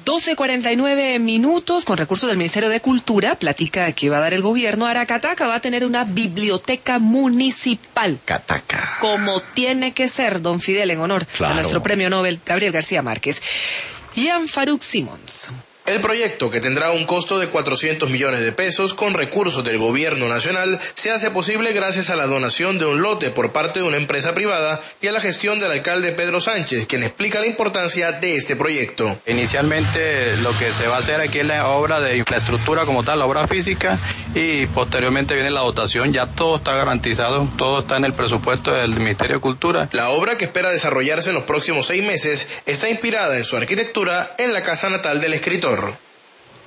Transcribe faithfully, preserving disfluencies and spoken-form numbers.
doce cuarenta y nueve minutos, con recursos del Ministerio de Cultura, platica que va a dar el gobierno. Aracataca va a tener una biblioteca municipal. Cataca. Como tiene que ser, don Fidel, en honor claro. a nuestro premio Nobel, Gabriel García Márquez. Jean Farouk Simons. El proyecto, que tendrá un costo de cuatrocientos millones de pesos con recursos del gobierno nacional, se hace posible gracias a la donación de un lote por parte de una empresa privada y a la gestión del alcalde Pedro Sánchez, quien explica la importancia de este proyecto. Inicialmente lo que se va a hacer aquí es la obra de infraestructura como tal, la obra física, y posteriormente viene la dotación. Ya todo está garantizado, todo está en el presupuesto del Ministerio de Cultura. La obra, que espera desarrollarse en los próximos seis meses, está inspirada en su arquitectura en la casa natal del escritor.